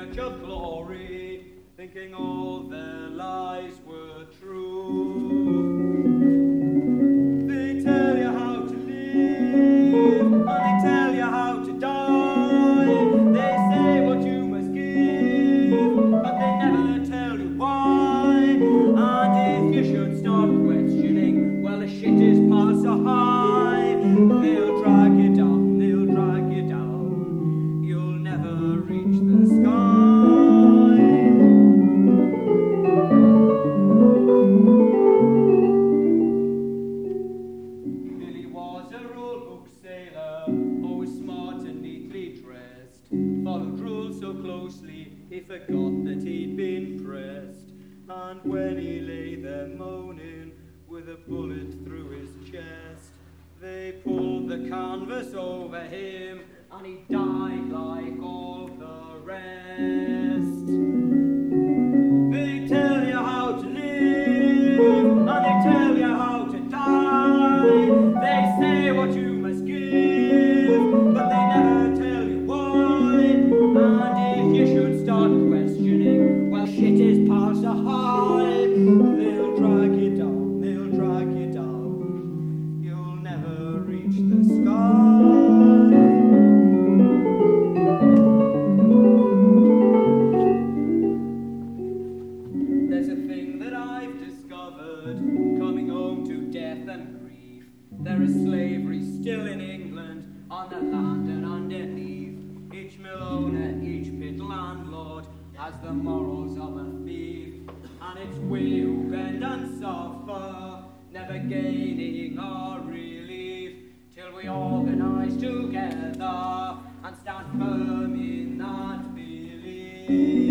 church of glory, thinking all their lives were true. They tell you how to live, and they tell you how to die. They say what you must give, but they never tell you why. And if you should start questioning, well, the shit is past so high. They'll drag you down, they'll drag you down. You'll never reach the sky. Billy was a rule book sailor, always smart and neatly dressed. Followed rules so closely, he forgot that he'd been pressed. And when he lay there moaning, with a bullet through his chest, they pulled the canvas over him, and he died like all the rest. They tell you how to live, and they tell you how to die. They say what you must give, but they never tell you why. And if you should start questioning, well, shit is past the high. They'll drag you down, they'll drag you down. You'll never reach the sky. There's a thing that I've discovered, coming home to death and grief. There is slavery still in England, on the land and underneath. Each mill owner, each pit landlord, has the morals of a thief. And it's we who bend and suffer, never gaining our relief, till we organise together and stand firm in that belief.